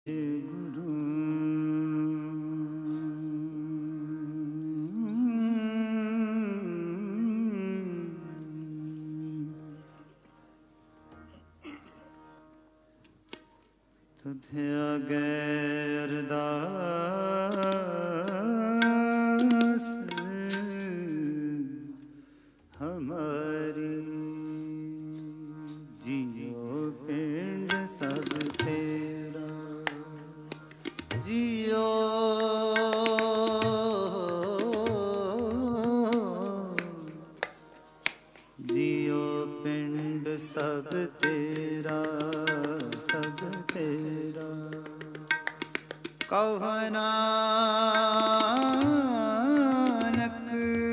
गुरु तुझे आगे अरदास हमारी जियो पिंड सब तेरा जियो जियो पिंड सब तेरा कहो नानक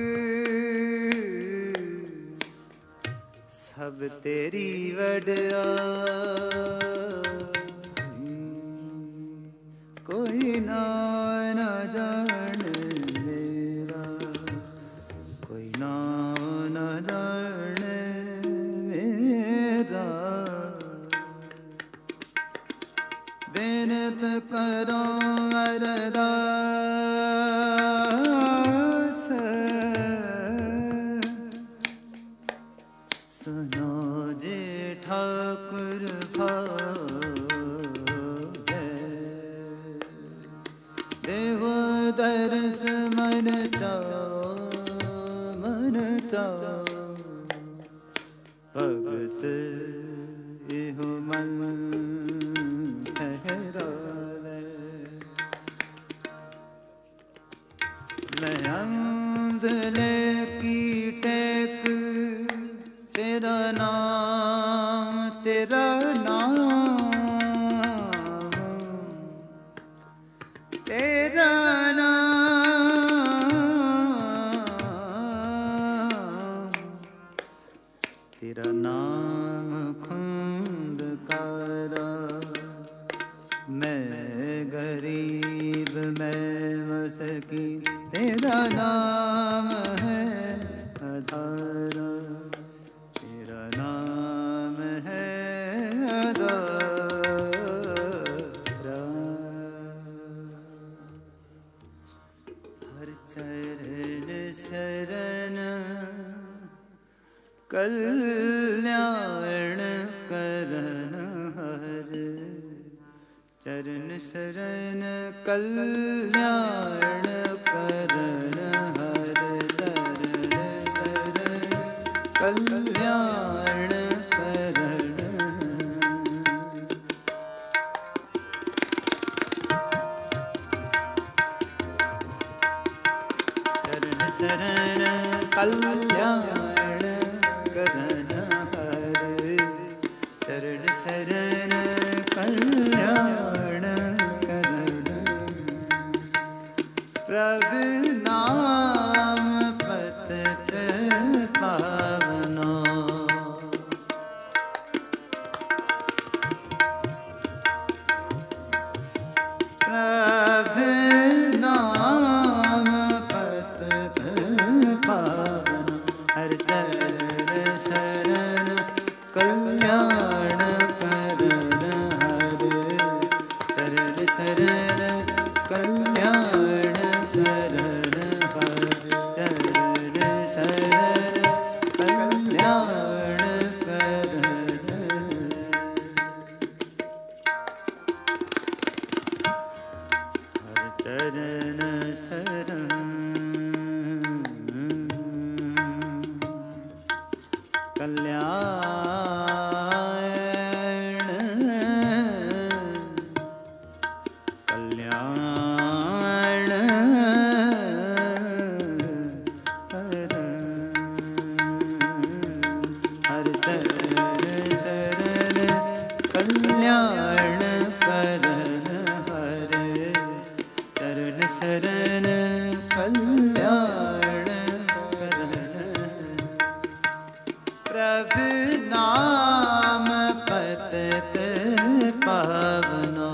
सब तेरी वड्याई कोई ना जाने मेरा कोई ना जाने मेरा बेनत करो अरदास सुनो जे ठाकुर भावे देहो दरस मन चाओ भगत इहो मन मैं अंधले की टेक तेरा नाम तेरा नाम तेरा नाम तेरा नाम खुंदकारा मैं गरीब मैं मस्कीन तेरा नाम है आधारा तेरा नाम है आधारा हर चरण शरण कल्याण करन हर चरण शरण कल्याण करन हर चरण शरण कल्याण करन चरण शरण कल्याण करन हर चरण शरण कल्याण प्रभु नाम पतित पावनो प्रभु नाम पतित पावनो हर चरण शरण कल्याण करन हर चरण शरण कल्याण करन हर चरण शरण कल्याण करन हर चरण शरण कल्याण कल्याण हर चरण शरण कल्याण करन हर चरण शरण कल्याण करन प्रभु नाम पतित पावनो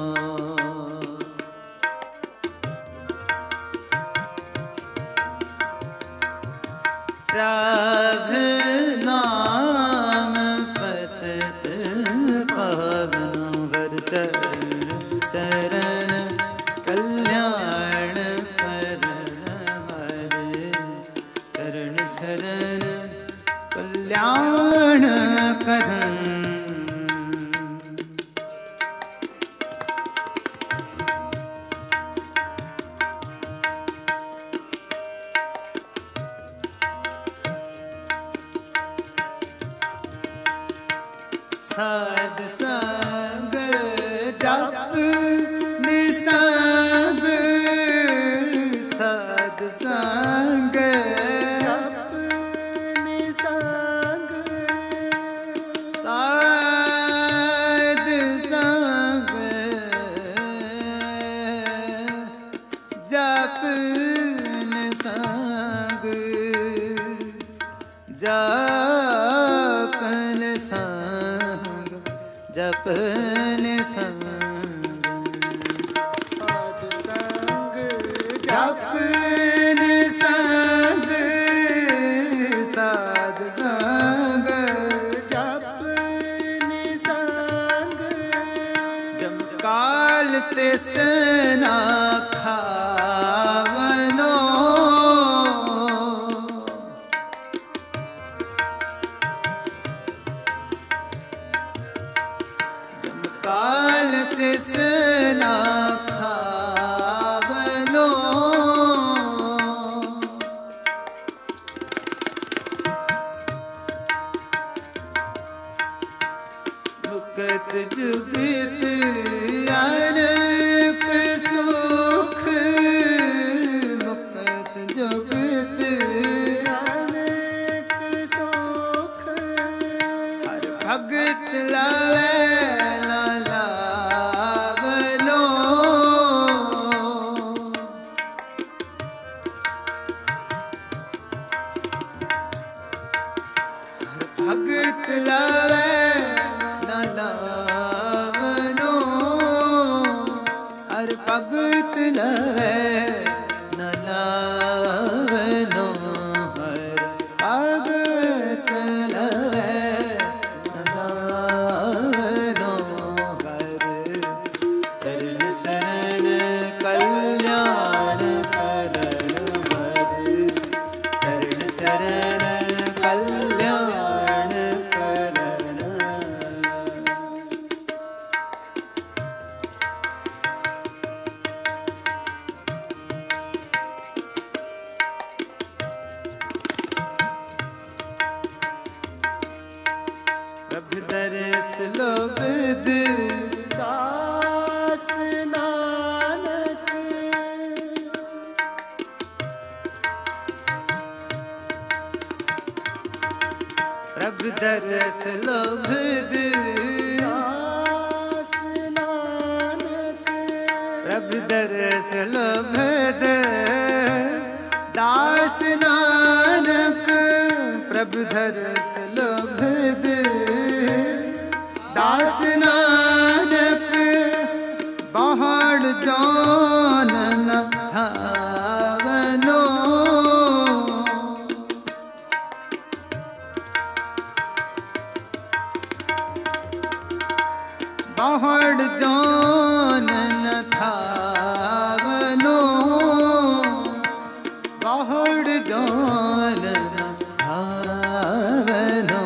प्रभु नाम पतित पावनो हर चरण शरण निसंग साध संग जप निसंग साध संग जप निसंग जप निसंग जप निसंग साध संग जप निसंग साध संग जप निसंग जम काल तिस ना खावनो जम काल तिस ना खावनो मुकत जुगत अनक सुख मुकत जुगत अनेक सुख हर भगत लावे न लावलो हर भगत लावे न लावलो हर भगत लावे न लावलो हर भगत लावे न लावलो हर चरण शरण कल्याण करण हर चरण शरण कल्याण करण प्रभु दरस लोभित दास नानक प्रभु दरस लोभित दास नानक प्रभु दरस लोभित दास नानक प्रभु दरस लोभित दास नानक पहाड़ जान न थावनो पहाड़ जान न थावनो पहाड़ जान न थावनो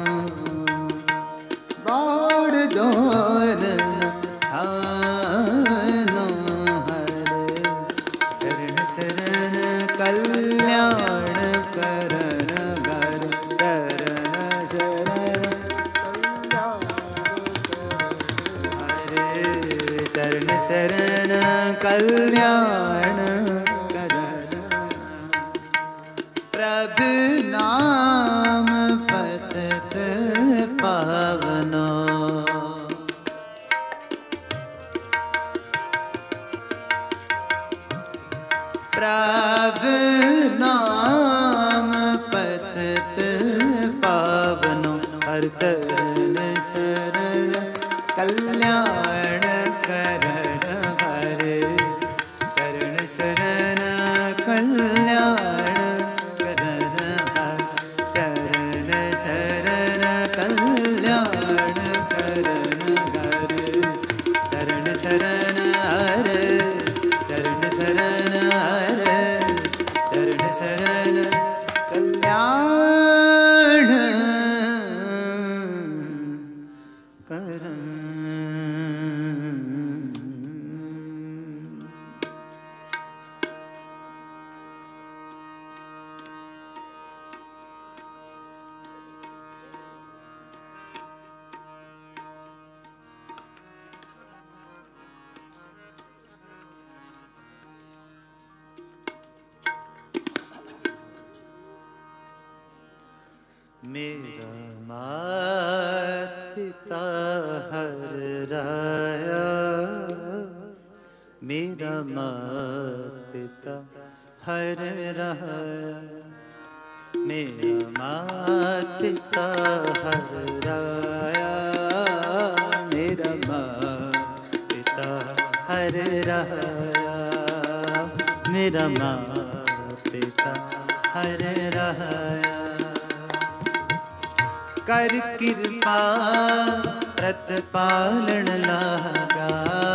पहाड़ जान न थावनो हरे चरण शरण कल्याण करण घर चरण शरण हरे चरण शरण कल्याण करण प्रभु नाम पतत पावनो प्रभु नाम पतत पावनो हर चरण शरण कल्याण करण हरे चरण शरण कल्याण करण हर चरण शरण कल्याण करण हरे चरण शरण हरे चरण शरण हरे मेरा मात पिता हर राया, मेरा मात पिता हर राया, मेरा मात पिता हर राया, मेरा मात पिता हर राया, मेरा मात पिता हर राया। कर कृपा प्रतिपालन लागा,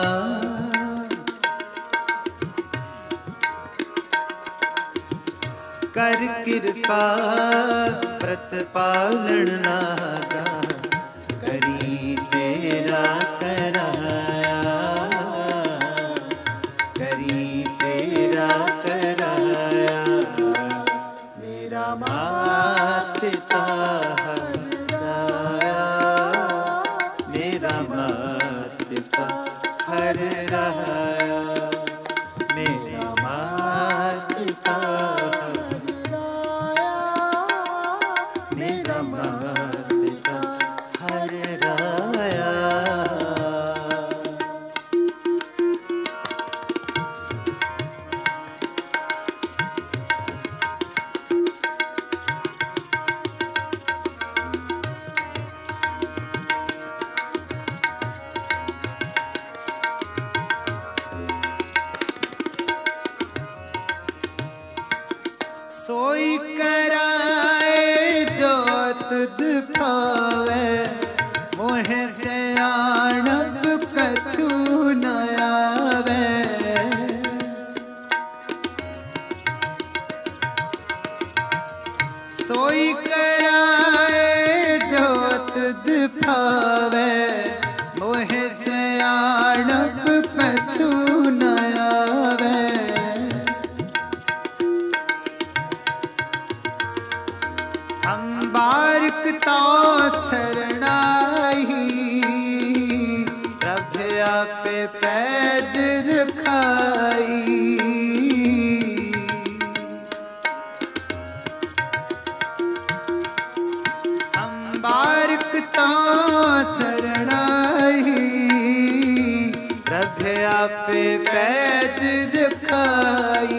कर कृपा प्रतिपालन लागा, करी तेरा कराया, करी तेरा कराया, मेरा मात पिता हर राया, मेरा मात पिता हर राया, मेरा मात पिता हर राया, मेरा मात पिता हर राया। सोई कराए जो तुद पावे, मोहे से आणप कछु न आवे, सोई कराए जो तुद पावे, मोहे से आणप कछु न आवे, बारिक तो शरणाई, प्रभ आपे पैज रखाई, हम बारिक तो शरणाई, प्रभ आपे पैज रखाई,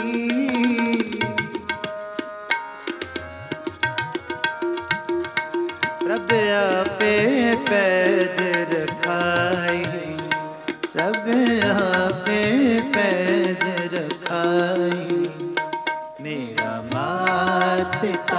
प्रभ आपे पैज रखाई, प्रभ आपे पैज रखाई, मेरा मात पिता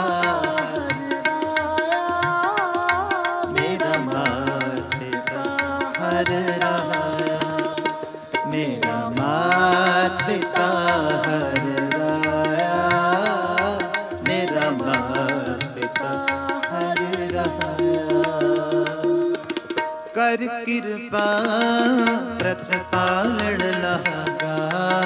मेरा मात पिता हर राया, मेरा मात पिता हर राया, मेरा मात पिता हर राया। कर कृपा प्रतिपालन लागा,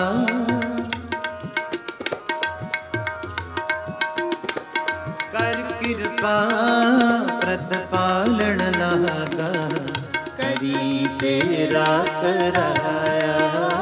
कर कृपा प्रतिपालन लागा, करी तेरा कराया,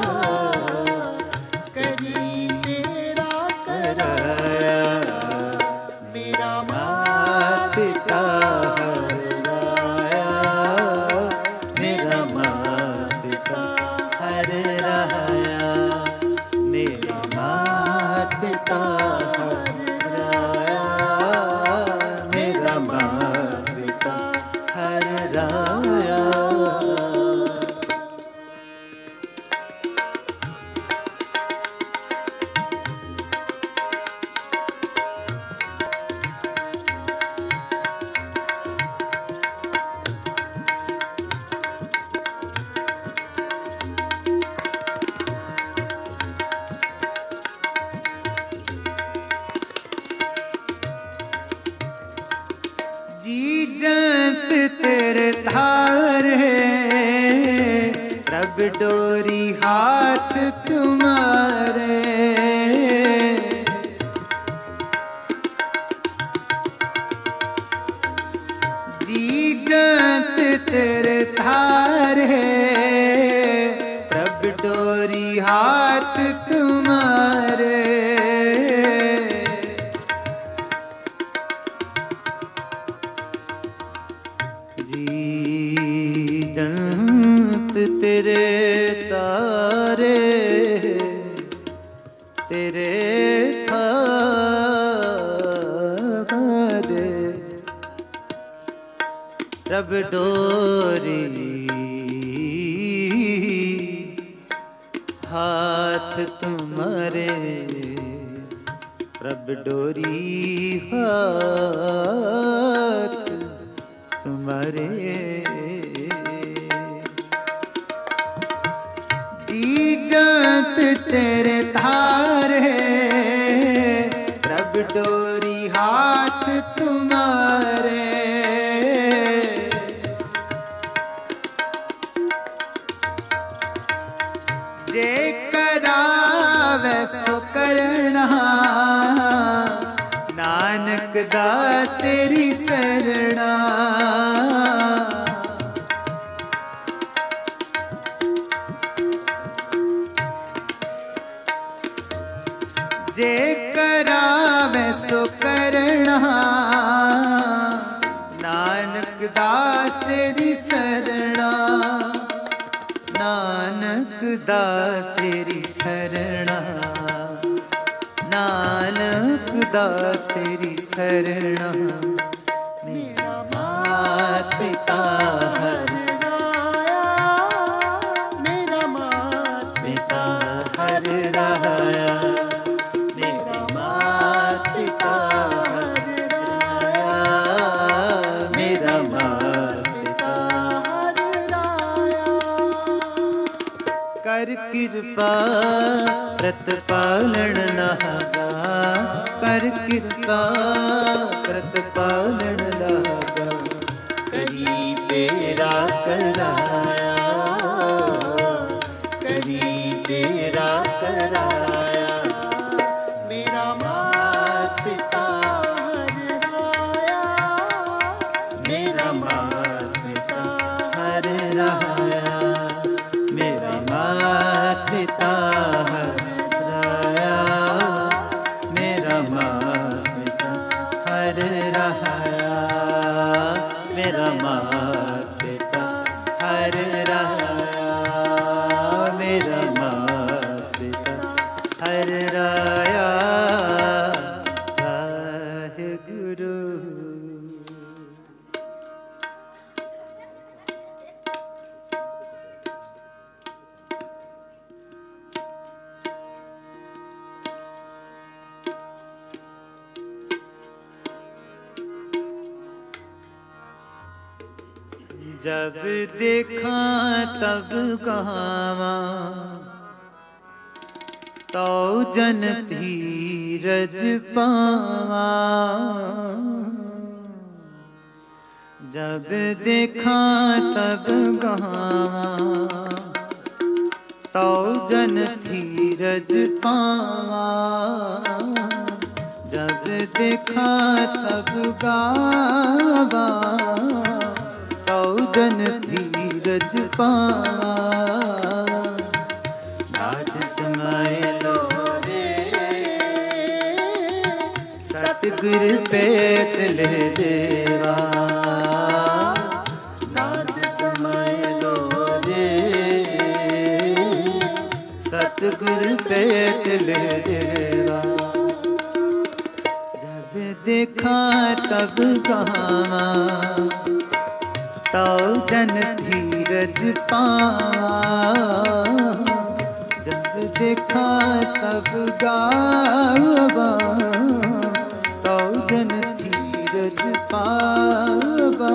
करी तेरा कराया, मेरा मात पिता हर राया, मेरा मात पिता हर राया, मेरा मात पिता हर राया, मेरा मात पिता हर राया। जी जंत तेरे धारे, प्रभ डोरी हाथ तुम्हारे, जी जंत तेरे धारे, प्रभ डोरी हाथ तुम्हारे, तुम्हारे तेरे था दे रब डोरी हाथ तुम्हारे रब डोरी हाथ तुम्हारे जी जात तेरे धारे रब डोरी हाथ तुम्हारे जे करावे सो करना नानक दास तेरी शरणा जे करावे सो करना नानक दास तेरी शरणा नानक दास तेरी शरणा नानक दास तेरी शरणा मेरा मात पिता हर राया मेरा मात पिता हर राया मेरा मात पिता हर राया मेरा मात पिता हर राया कर कृपा प्रतिपालन लागा कर कृपा प्रतिपालन लागा करी तेरा कराया करी तेरा कराया मेरा मात पिता हर राया मेरा मात पिता हर राया मेरा मात पिता हर राया मेरा मात पिता हर राया मेरा मात पिता हर राया मेरा मात पिता हर राया वाहेगुरु। जब देखा तब कहावा तो जन धीरज पावा जब देखा तब कहावा तो जन धीरज पावा जब देखा तब गावा तो जन धीरज पावा नाथ समाए लो रे सतगुर पेट ले देवा नाथ समाए लो रे सतगुर पेट ले देवा जब देखा तब गावा तो जन धीरज पावा जब देखा तब गावा तो जन धीरज पावा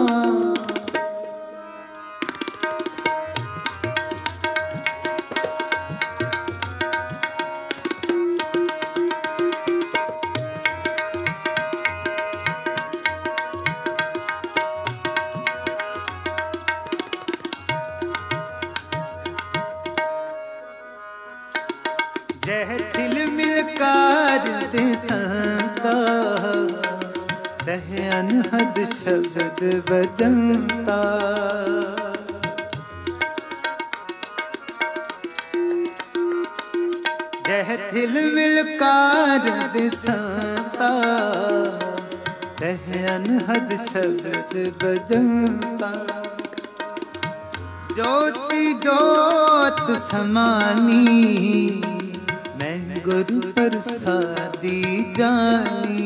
जह छिल मिलकार दे संता तह अनहद शब्द बजंता जह छिल मिलकार दे संता तह अनहद शब्द बजंता ज्योति ज्योत समानी मैं गुरु प्रसादी जानी।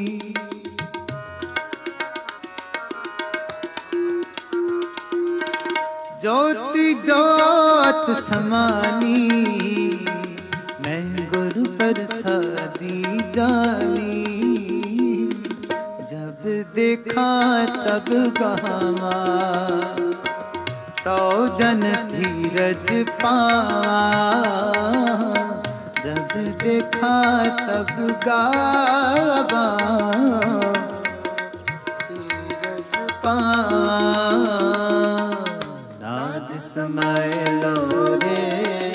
ज्योति ज्योत समानी मैं गुरु प्रसादी जानी। जब देखा तब गावा तो जन धीरज पावा। जब देखा तब गावा धीरज पावा। नाद समय लो रे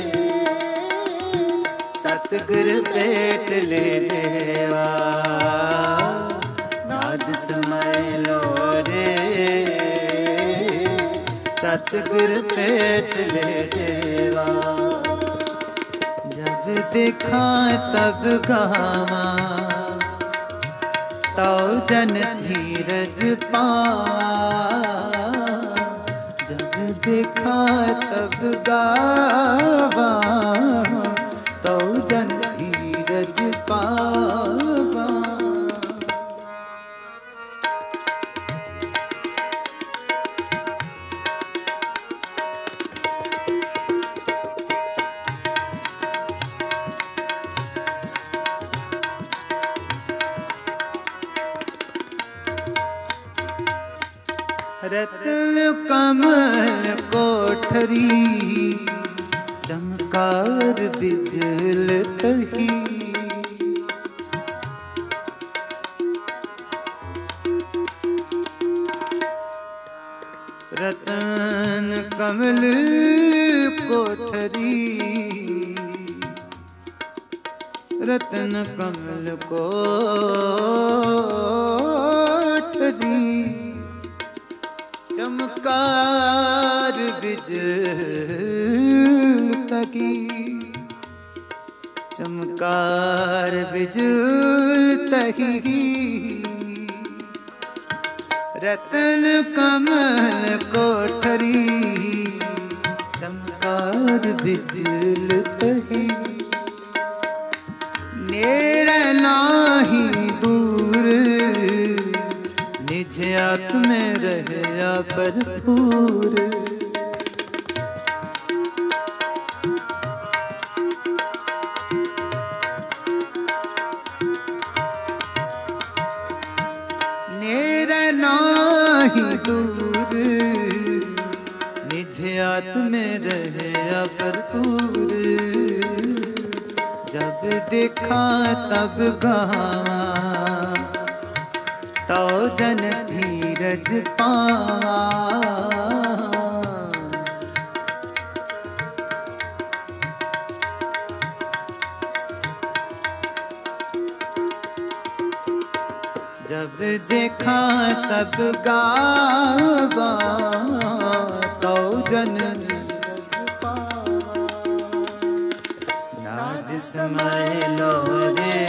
सतगुर पेट ले देवा। नाद समय लो रे सतगुर पेट ले देवा। जब देखा तब गावा तो जन धीरज पावा। जब देखा तब गावा तो जन धीरज पावा। रत्न कमल कोठरी चमकार बिजल तही। रतन कमल कोठरी रतन कमल कोठरी चमकार बिजल तकी। चमकार बिजल तही रतन कमल कोठरी चमकार बिजल तही। नेर नाही दूर निज आत्म में रहया भरपूर। नेर नाही दूर निज आत्म में रहया भरपूर। जब देखा तब गावा तो जन धीरज पावा। जब देखा तब गावा तो जन धीरज पावा। नाद समय लो रे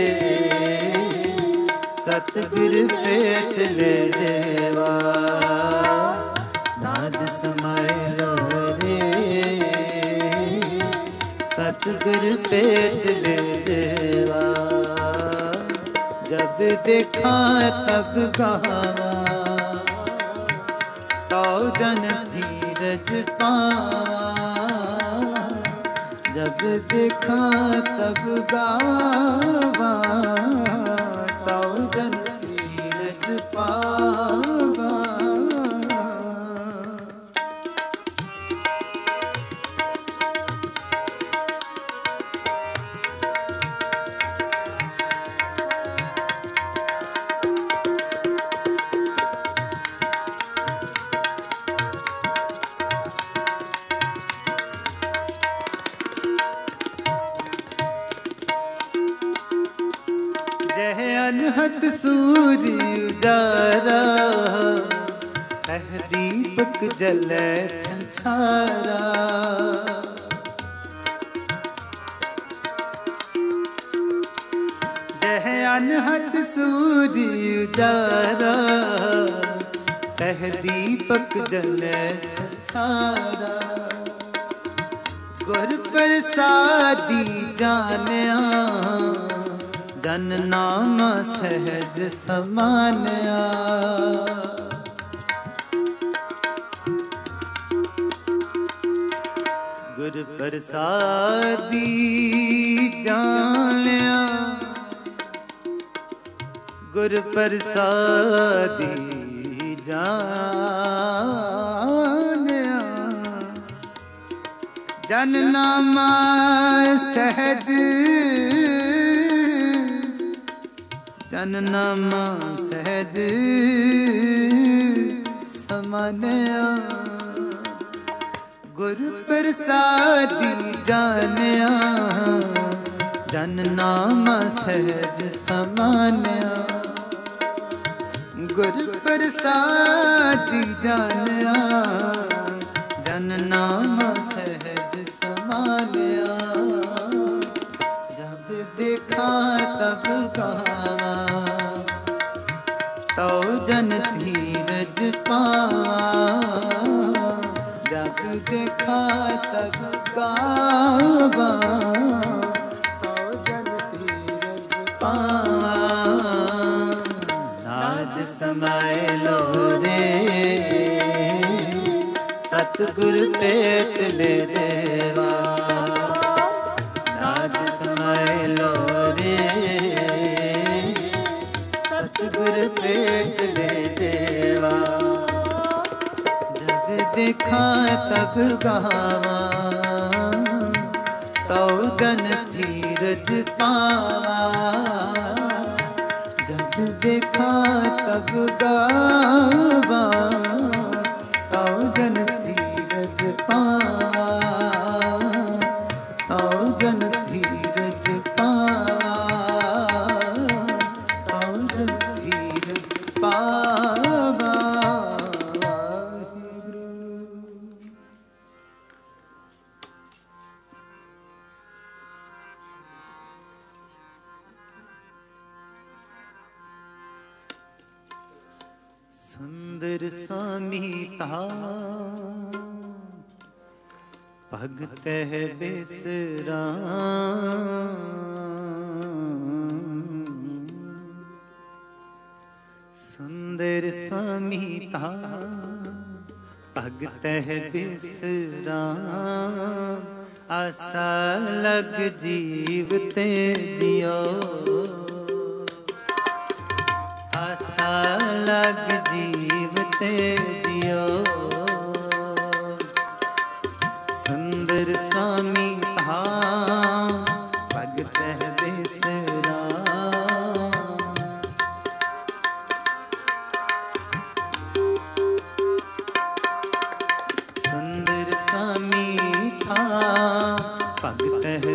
सतगुर पेट ले देवा। नाद समय लो रे सतगुर पेट ले देवा। जब देखा तब गावा तो जन धीरज पावा। जब देखा तब गावा तो जन धीरज पावा। जय अनहद सूर्य उजारा कह दीपक जले छंछारा। जय अनहद सूर्य उजारा कह दीपक जले छंछारा। सारा गुर प्रसादी जानिया जन नाम सहज समानिया गुर प्रसादी जानिया गुर प्रसादी जानिया जन नाम सहज जन नाम सहज समानिया गुर प्रसादी जानिया जन नाम सहज समानिया गुर प्रसादी जानिया जन नाम सहज समानिया जब देखा तब गावा तो जन धीरज पावा जब देखा तब गावा तो जन धीरज पावा नाद समय लो रे सतगुर पेट ले देवा नाद समय लो रे सतगुर पेट ले देवा जब देखा तब गावा तो जन धीरज पावा जब देखा तब गावा तो जन धीरज पावा तो जन धीरज पावा तो जन धीरज पावा सुंदर स्वामी ता भगत है बिसराम सुंदर स्वामी ता भगत है बिसराम आशा लग जीवते जियो आशा लग जीवते जियो सुंदर स्वामी ता भगत है बिसराम सुंदर स्वामी था भगत है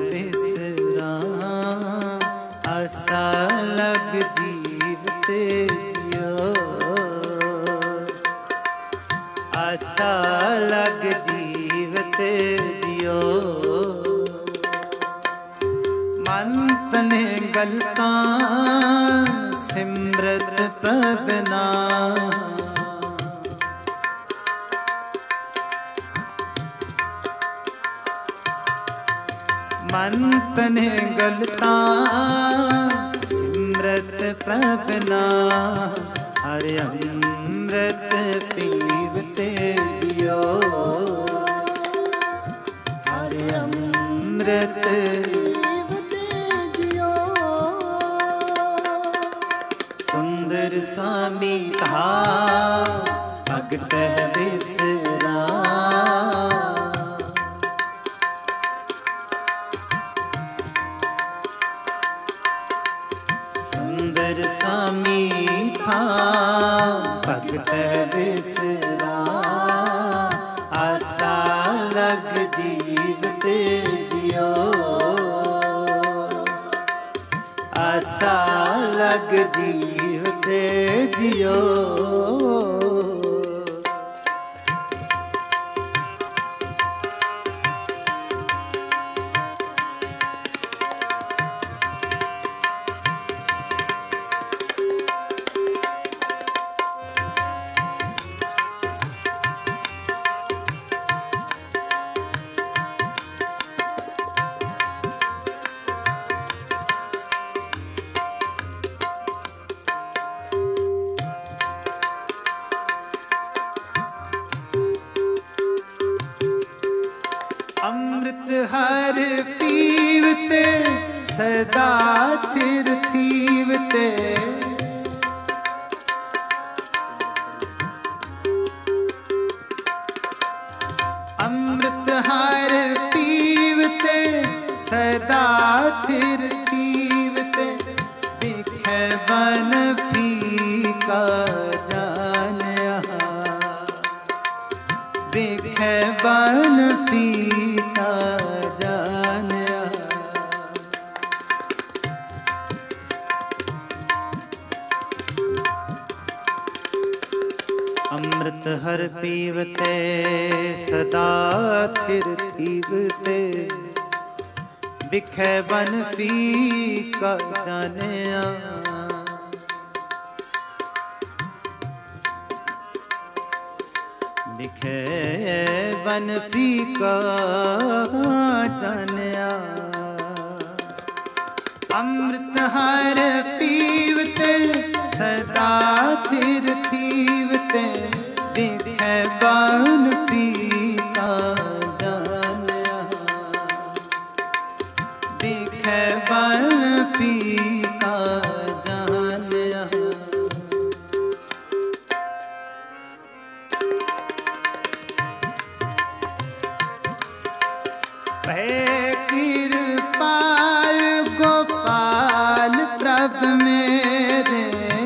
बिसराम आशा लग जीवते जियो आशा लग जीवते जियो मन तने गलता सिमरत प्रभना मन तने गलता सिमरत प्रभना हरे अमृत पीवते जियो हरे अमृत पीवते जियो सुंदर स्वामी कहा भगत है बिसराम सुंदर स्वामी था भगत बिसराम आशा लग जीवते जियो आशा लग जीवते जियो ते सदा थिर थीव ते अमृत हर पीवते सदा थिर थीवते बिखे बन फीका जानिया बिखे बन फीका जानिया अमृत हर पीवते सदा थिर थीवते बिखे बन फीका जानिया बिखे बन फीका जानिया अमृत हर पीवते सदा थिर थीवते बिखे बन फीका जानिया बिखे बन फीका जानिया कृपाल गोपाल प्रभ मेरे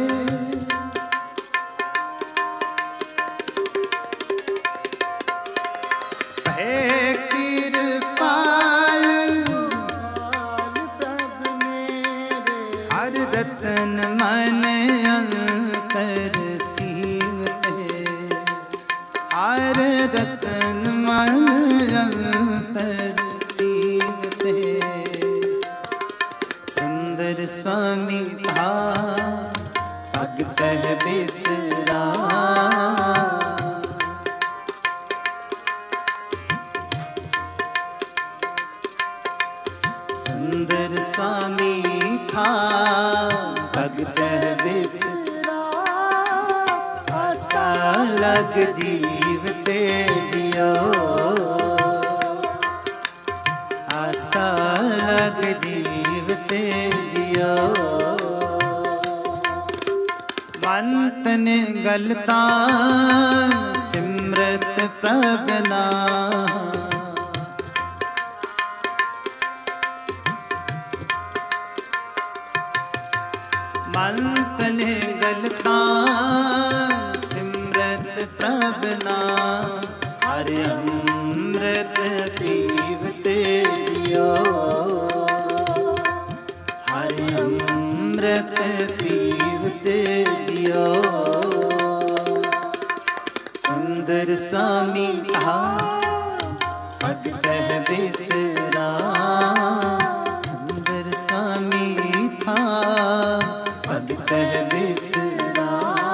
कृपाल प्रभ मेरे हर रतन मन अंतर सीवते हर रतन मन अंतर सीवते सुंदर स्वामी था भगत बिसरा सुंदर स्वामी था भगत बिसरा आशा लग जीवते जियो आशा लग जीवते जियो मन तन गलता सिमरत प्रभना मन तन गलता सिमरत प्रभना हरे अमृत पीवते जियो हरे अमृत पीवते जियो सुंदर स्वामी था भगत बिसरा सुंदर स्वामी था भगत बिसरा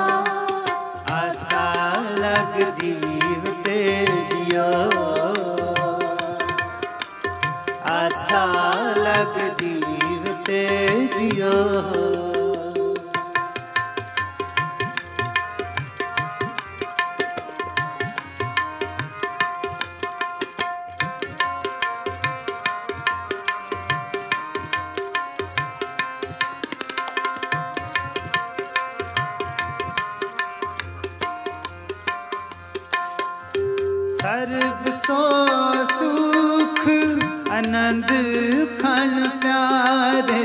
आशा लग जीवते जियो आशा लग जीवते जियो सर्ब सो सुख आनंद खन प्यारे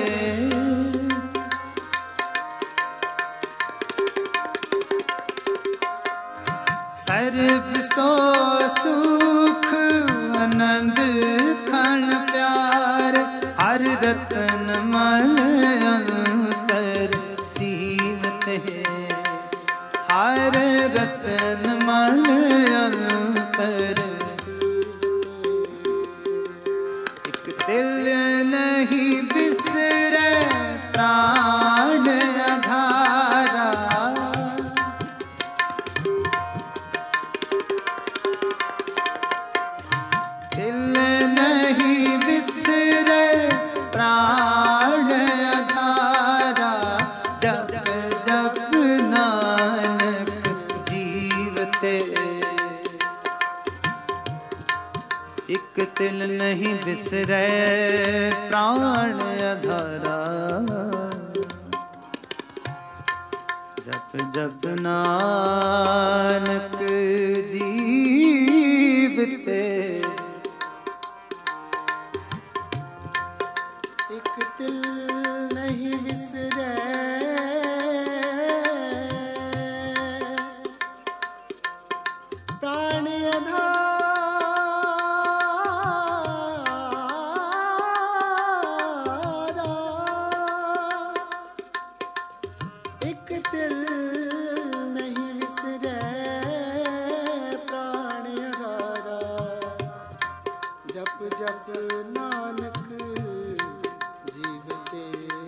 सर्ब सो सुख आनंद खन प्यार हर रतन मन अंतर सीवते हर रतन मन अंतर एक दिल नहीं बिसरे प्राण आधारा दिल नहीं बिसरे प्राण आधारा जब जब नानक जीवते एक तिल नहीं बिसरे प्राण अधारा। जप जप नानक जीवते, एक तिल नहीं विसरे प्राण अधारा। एक तिल नहीं विसरे प्राण अधारा। जप जप नानक जीवते,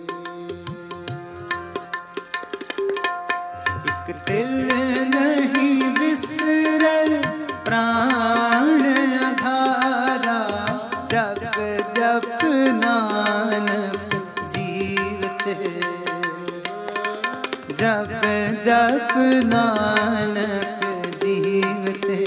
एक तिल नहीं बिसरे प्राण अधारा। जप जप नानक जीवते, जप जप नानक जीवते।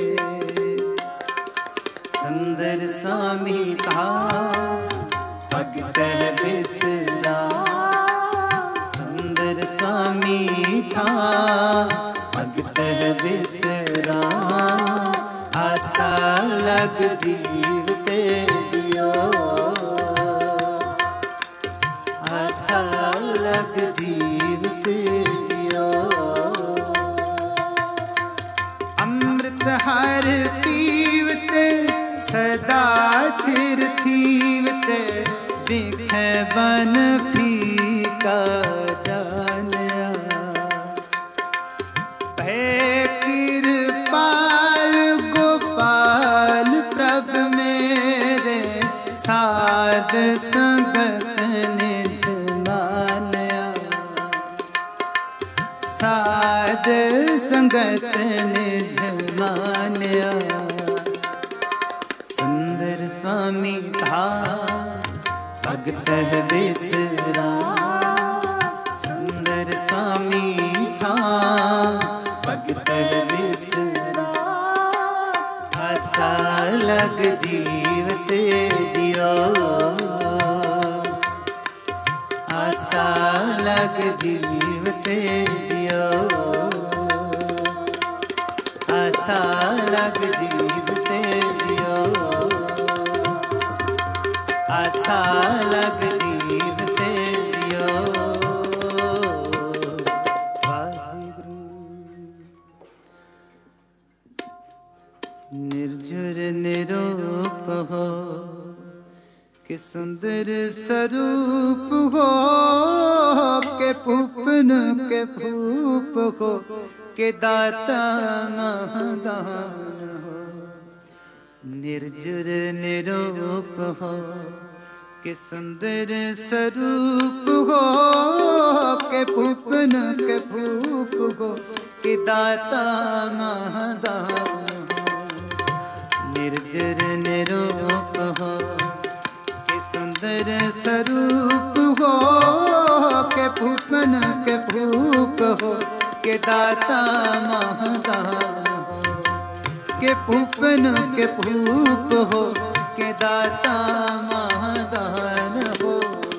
सुंदर स्वामी था भगत बिसरा। सुंदर स्वामी था भगत बिसरा। आशा लग जीवते जियो, आशा लग जीवते जियो। अमृत हर पीवते सदा थिर थीवते। बिखे बन फीका जानिया। भय कृपाल गोपाल प्रभ मेरे। साध संगत निज मानया। साध संगत निज मानया। सुंदर स्वामी था भगत बिसरा। सुंदर स्वामी था भगत बिसरा। आशा लग जीवते जियो, आशा लग जीवते जियो। आशा लग जीवते जियो, आशा लग जीवते जियो। वाहिगुरु। निर्झर निरूप हो कि सुंदर स्वरूप हो। के पूपन के भूप हो के दाता महादान हो। निर्झर निरूप हो के सुंदर स्वरूप हो। के पूपन के भूप हो के दाता महादान हो। निर्झर निरूप हो के सुंदर स्वरूप हो। के पूपन के भूप हो के दाता महादान हो। के पूपन के भूप हो के दाता महादान हो।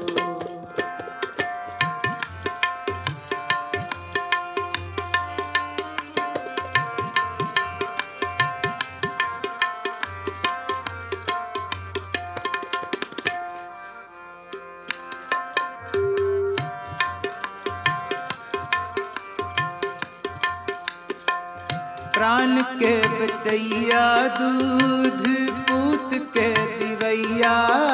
प्राण के बचैया दूध पूत के दिवैया।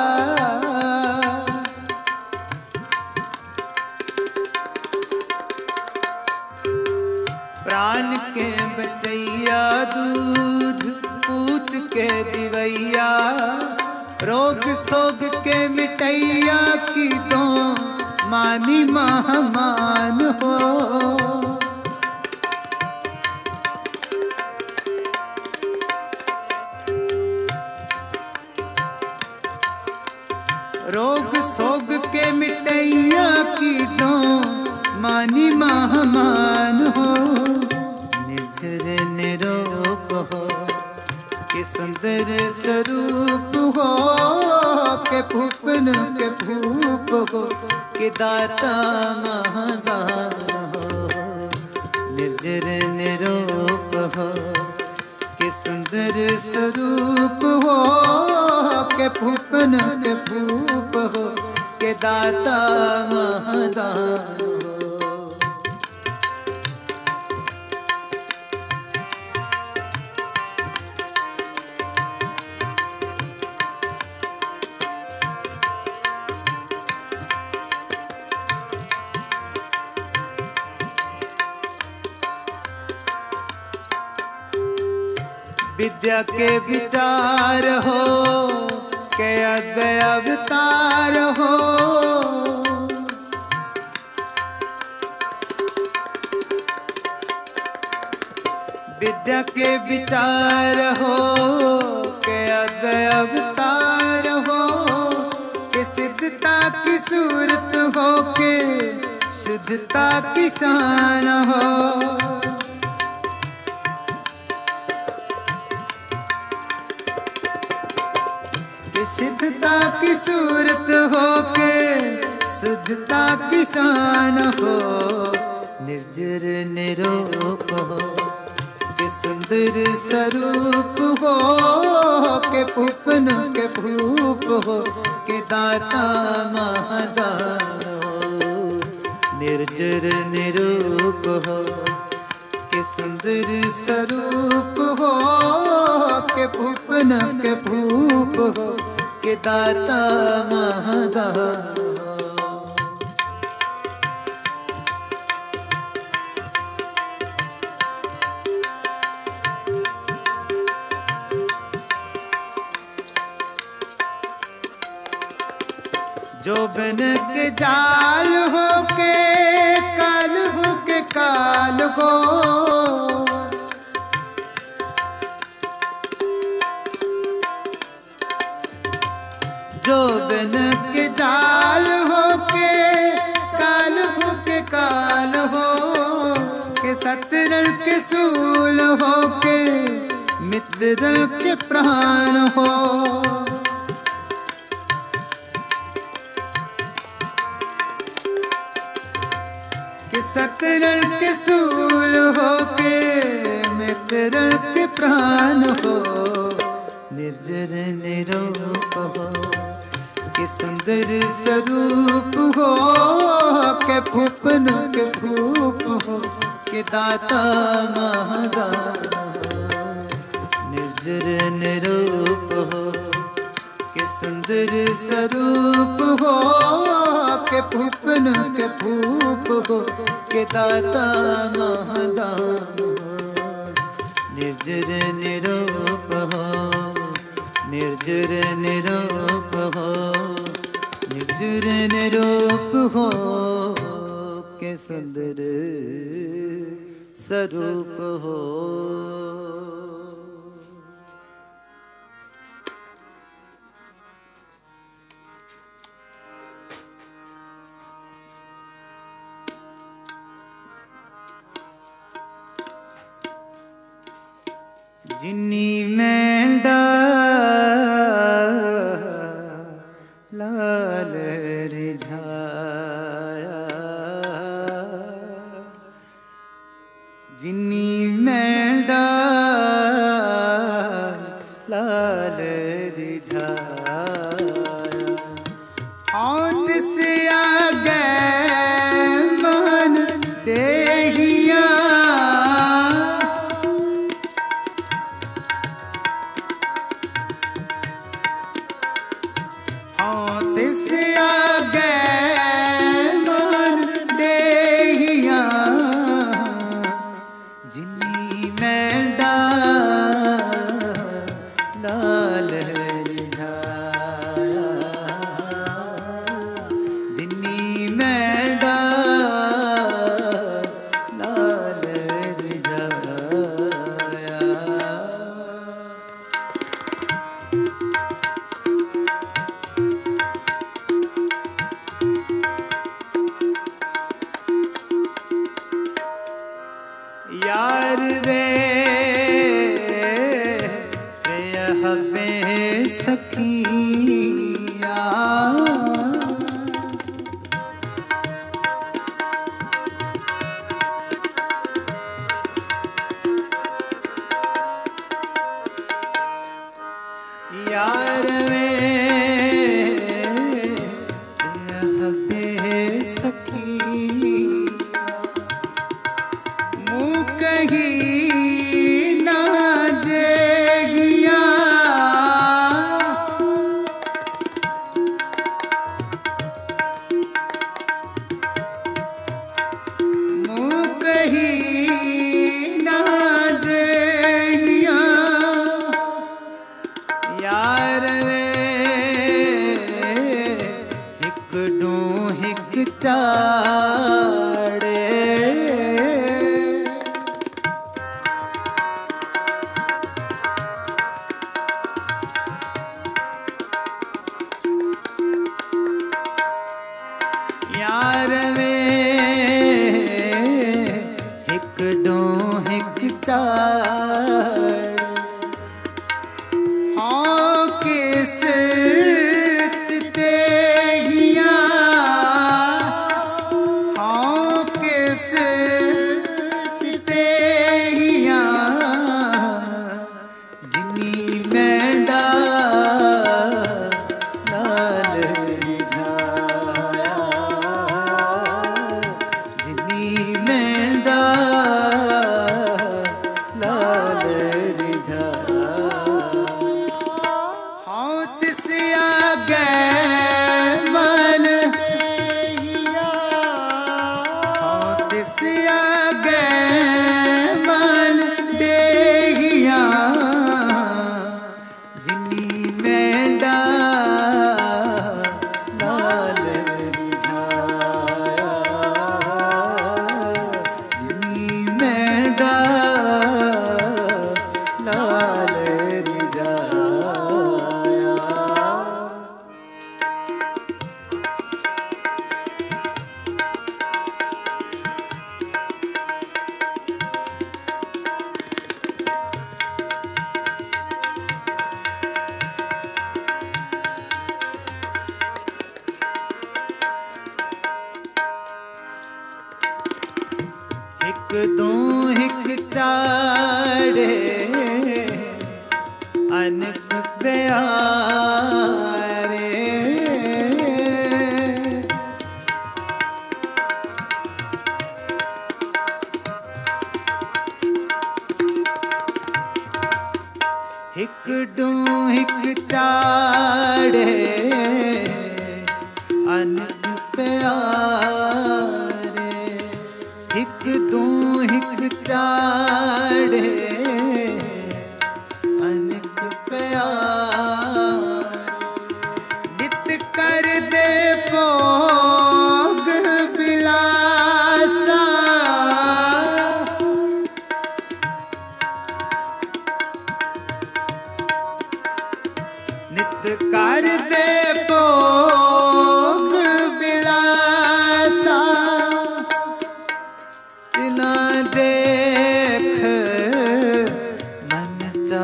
प्राण के बचैया दूध पूत के दिवैया। रोग सोग के मिटैया की दो मानी महमान हो। रोग सोग के मिटैया की दो मानी महामान हो। निर्झर निरूप हो के सुंदर स्वरूप हो के भूपन के भूप हो के दाता महादान हो निर्जर निरूप हो के सुंदर स्वरूप हो के भूपन के भूप हो के दाता महादान हो। विद्या के विचार हो के अद्वय अवतार हो विद्या के विचार हो के अद्वय अवतार हो के सिद्धता की सूरत हो के शुद्धता की शान हो सिद्धता की सूरत हो के शुद्धता की शान हो निर्जर निरूप हो के सुंदर स्वरूप हो के भूपन के भूप हो के दाता महादान हो निर्जर निरूप हो के सुंदर स्वरूप हो के भूपन के भूप हो के दाता महादान जो बन के जाल हो के काल हो के काल हो जो बन के जाल हो के काल हो के काल हो के सतरल के सूल हो के मित्रल के प्राण हो के सतरल के सूल हो के मित्रल के प्राण हो निर्जर निरूप हो के सुंदर स्वरूप हो के भूपन के भूप हो के दाता महादान निर्जर निरूप हो के सुंदर स्वरूप हो के भूपन के भूप हो के दाता महादान निर्जर निरूप हो निर्जर निरूप हो निर्जर निरूप हो के सुंदर स्वरूप हो। जिन्नी मेंढा लाल रिझाया जिन्नी मेंढा लाल रिझाया औंध से आ गए मन देहिया जिन्नी डू हिक चाड़े यार वे हिक डू हिक चाड़े हाँ किस हिक दू हिक चाड़े अनक प्यारे हिक डू हिक चाड़े अनक प्यारे हिक दू हिक चाड़े अनक प्यारे नित कर दे भोग बिलासा नित कर दे भोग बिलासा तिना देख मन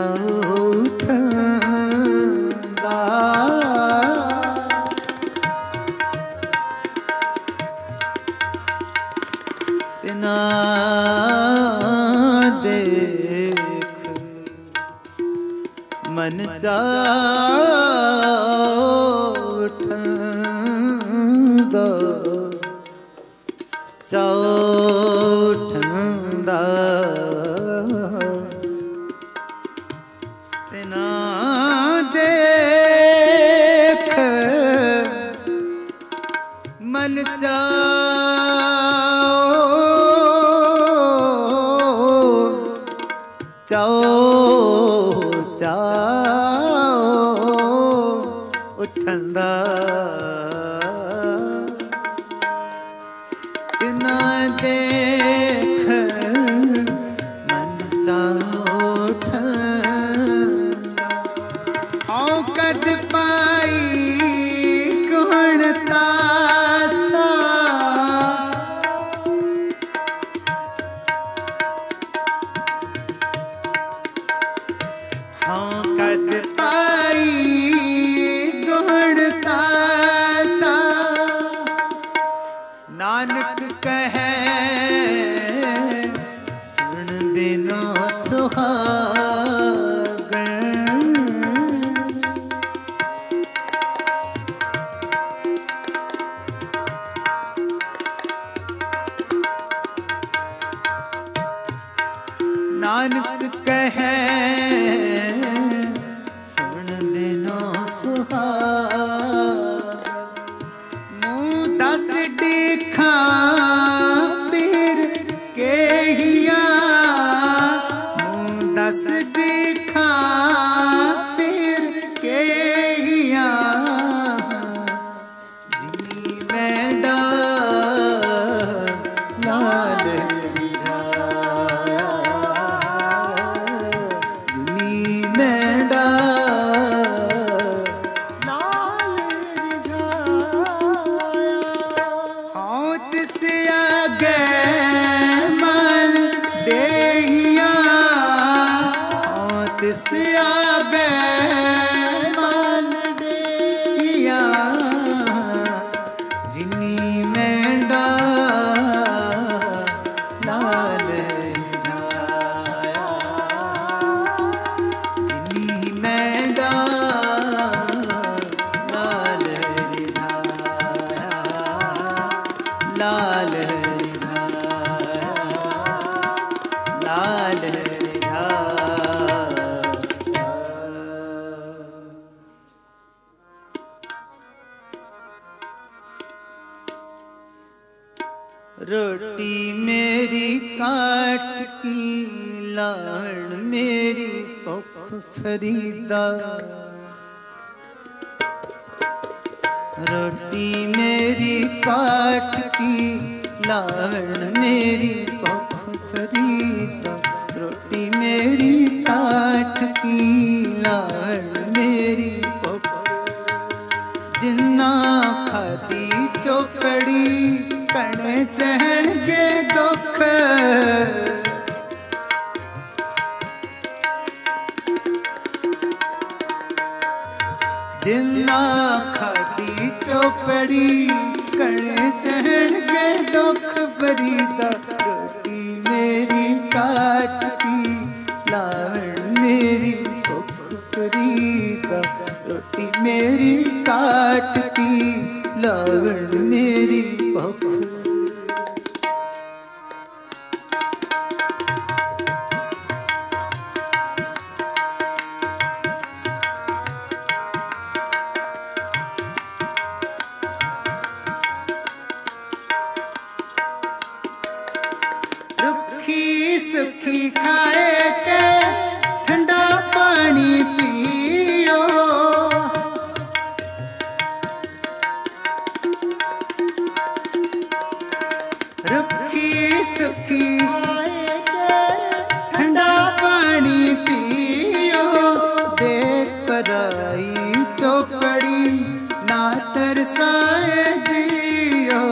चौठंदा तिना देख मन चौठंदा चौठंदा तिना देख मन उठंदा तिना देख मन उठंदा औकत पाई गुणतासा औकत पाई गुणतासा नानक कहे सुन बिनो सुहागन नानक कहे सुन बिनो सुहागन मुँह दस देखा पीर के हिया मुँह दस देखा पीर के हिया जिनी लागे मान डेया जिनी मेंढा लाल जाया जिनी मेंढा लाल जाया लाल लाल रोटी मेरी काट की लाड़ मेरी भुख फरीदा रोटी मेरी काट की लाड़ मेरी भुख फरीदा रोटी मेरी काट की लाड़ मेरी भुख जिन्ना खाती चौपड़ी कणे सहन के दुख जिन्ना खाती चौपड़ी कणे सहन के दुख फरीदा रोटी मेरी काट की लाड़ मेरी भुख फरीदा रोटी मेरी काट की लाड़ मेरी भुख रुखी सुखी खाए के ठंडा पानी पियो रुखी सुखी खाए के ठंडा पानी पियो देख पराई चौपड़ी ना तरसाए जियो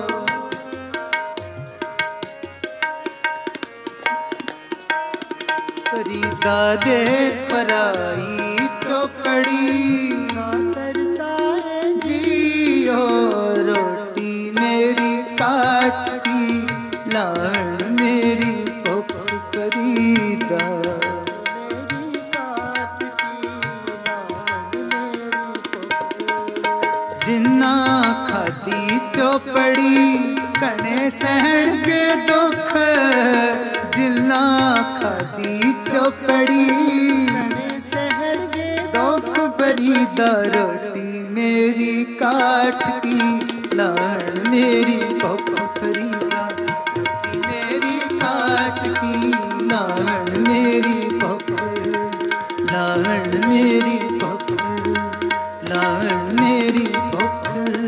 फरीदा देख पराई चौपड़ी ना तरसाए जियो रोटी मेरी काट की लाड़ मेरी भुख फरीदा मेरी काट की लाड़ मेरी भुख जिन्ना खाती चौपड़ी कणे सहन के दुख जिन्ना खाती चौपड़ी कणे सहन के दुख फरीदा रोटी मेरी काट की लाड़ मेरी भुख फरीदा रोटी मेरी काट की लाड़ मेरी भुख लाड़ मेरी भुख लाड़ मेरी भुख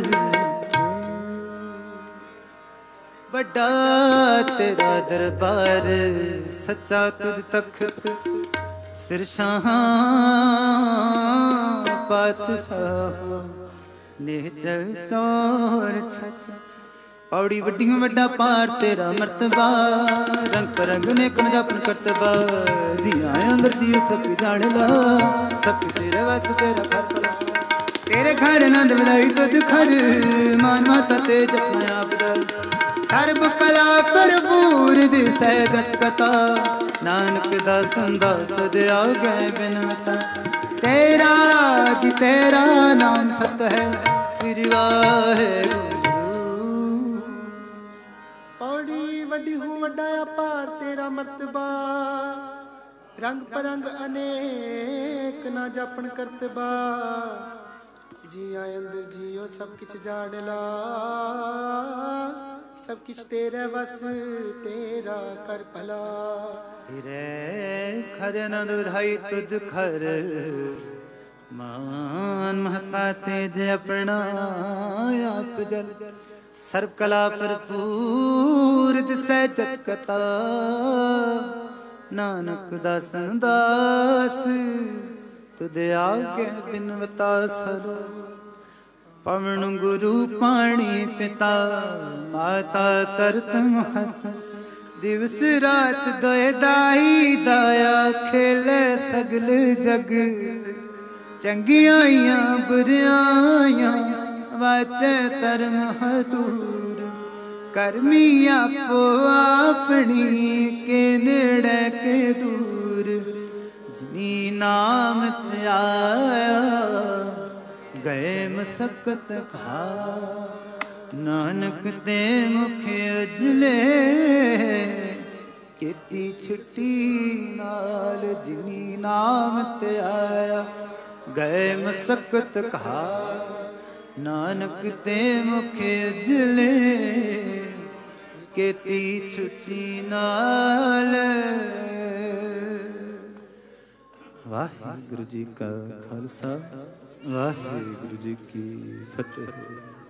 बड़ा तेरा दरबार सच्चा तुझ तख्त सिरशाह पातशाह नेचर चोर छछ पौड़ी वड्डी वड्डा पार तेरा मर्तबा रंग परंग ने कन जापन करतबा जी आए अंदर जी सब जान ला सब तेरे वस तेरा घर पला तेरे घर नंद बधाई तुझ घर मान माता ते जपना बदल सर्ब कला भरपूर दिसै जत कथा नानक दासन दास तुझ आगे बिनता तेरा जी तेरा नाम सत है श्री वाहेगुरु पौड़ी वड्डी हूँ वड्डा पार तेरा मर्तबा रंग परंग अनेक ना जापन करतबा जी आए अंदर जियो सब किछ जान ला सब किछ तेरे बस तेरा कर भला तेरे खर नंद बधाई तुझ खर मान महता तेज अपना आप जल सर्व कला भरपूर दिसै जत कथा नानक दासन दास तुझ आगे बिनवता सदा पवन गुरु पाणी पिता माता तरत महत दिवस रात दोए दाई दाया खेले सगल जग चंगियां बुरियां वाचे धर्म हदूर करमी आपो अपनी के नेड़े के दूर जिनी नाम त्याया गए मसकत खा नानक ते मुख अजले केती छुट्टी नाल जिनी नाम त्याया गए मसकत खा नानक ते मुख अजले केती छुट्टी नाल। वाहिगुरु जी का खालसा वाहिगुरु जी की फतेह।